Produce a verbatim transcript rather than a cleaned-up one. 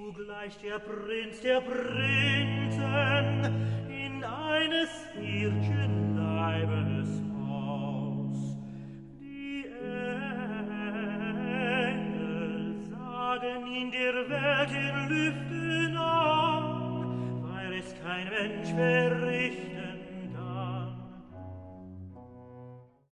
zugleich der Prinz der Prinzen in eines ird'schen Leibes Haus. Die Engel sagen in der Welt in Lüften an, weil es kein Mensch verrichtet,